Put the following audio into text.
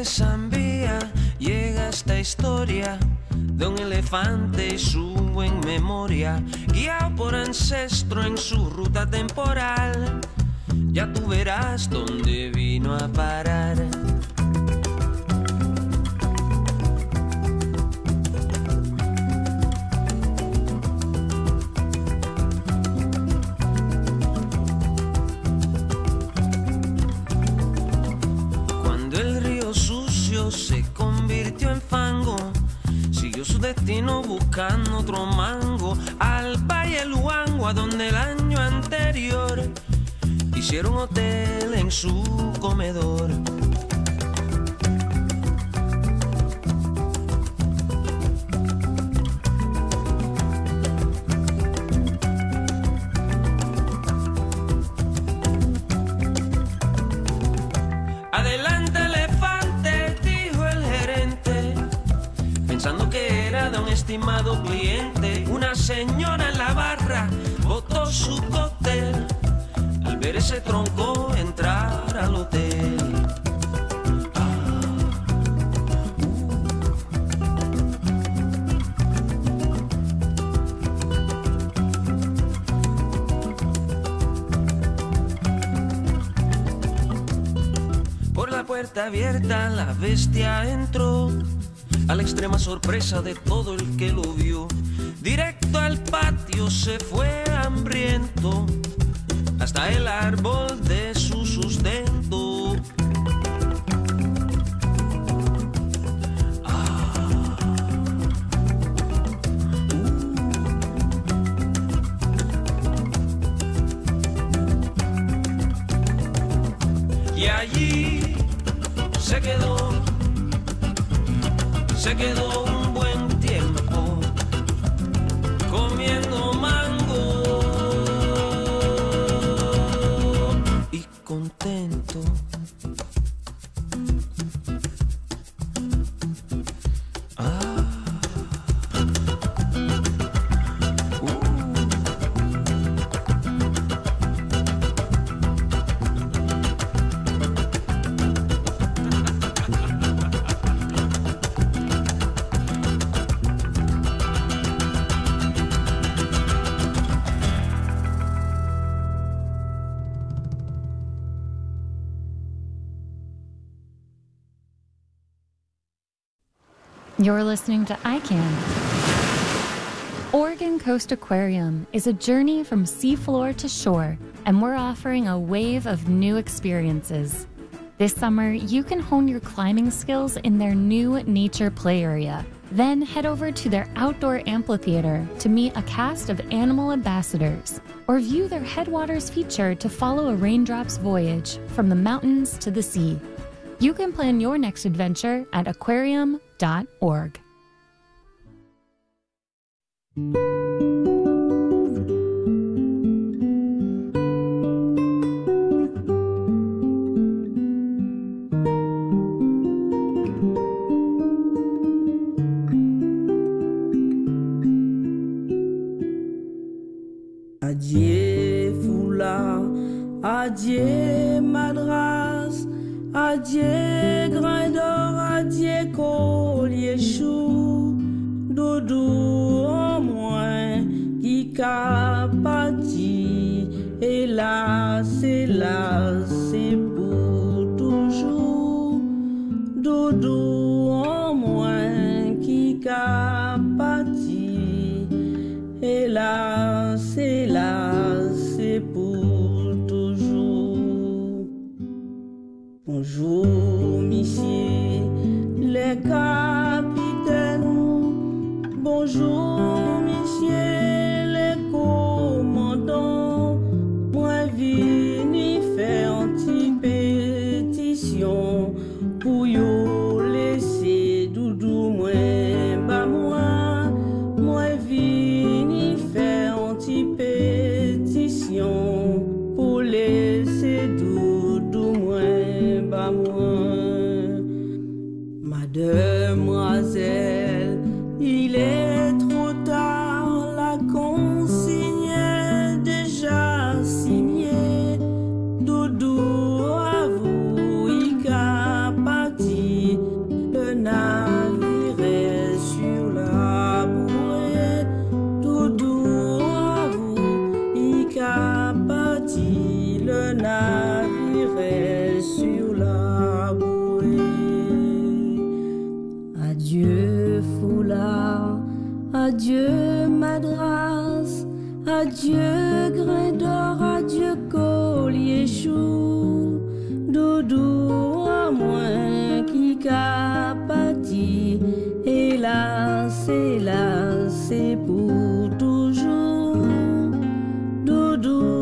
de Zambia llega esta historia de un elefante y su buen memoria, guiado por ancestro en su ruta temporal. Ya tú verás dónde vino a parar. Cuando el río sucio se convirtió en fango, siguió su destino buscando otro mango, al Valle Luango, a donde el año anterior hicieron hotel en su comedor. Adelante elefante, dijo el gerente, pensando que era de un estimado cliente. Una señora en la barra botó su cóctel al ver ese tronco entrar al hotel. Por la puerta abierta la bestia entró, a la extrema sorpresa de todo el que lo vio. Directo al patio se fue hambriento, hasta el árbol de su sustento. Y allí se quedó un buen tiempo comiendo mango y contento. You're listening to ICANN. Oregon Coast Aquarium is a journey from seafloor to shore, and we're offering a wave of new experiences. This summer, you can hone your climbing skills in their new nature play area. Then head over to their outdoor amphitheater to meet a cast of animal ambassadors, or view their Headwaters feature to follow a raindrop's voyage from the mountains to the sea. You can plan your next adventure at aquarium.org. Adieu Fula, adieu Madras, adieu Grindor, adieu Collier Chou, Doudou en moins qui capati, hélas, c'est pour toujours. Doudou en moins qui capati, hélas, c'est pour toujours. Bonjour, messieurs les capitaines. Bonjour, messieurs les commandants. Moi, vini faire une petite pétition pour yo laisser Doudou moins bas moi. Moi, vini faire une petite pétition pour laisser Doudou moins bas moi. Madame parti, le navire est sur la bouée. Adieu foulard, adieu madras, adieu grain d'or, adieu collier chou. Doudou à moins qui qu'a pâti, hélas, hélas, c'est pour toujours. Doudou